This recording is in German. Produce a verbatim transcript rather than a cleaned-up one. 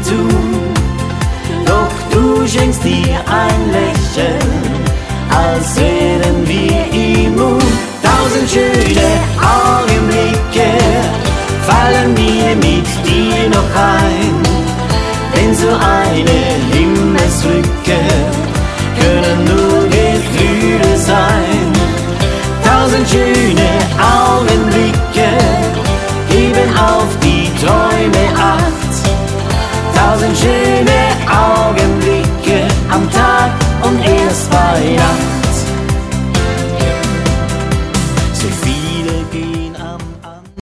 zu. Doch du schenkst dir ein Lächeln, als wären wir immun. Tausend schöne Augenblicke fallen mir mit dir noch ein, denn so eine Himmelslücke können nur Gefühle sein. Tausend schöne Augenblicke geben auf die Träume Acht. Tausend schöne Augenblicke am Tag und erst bei Nacht.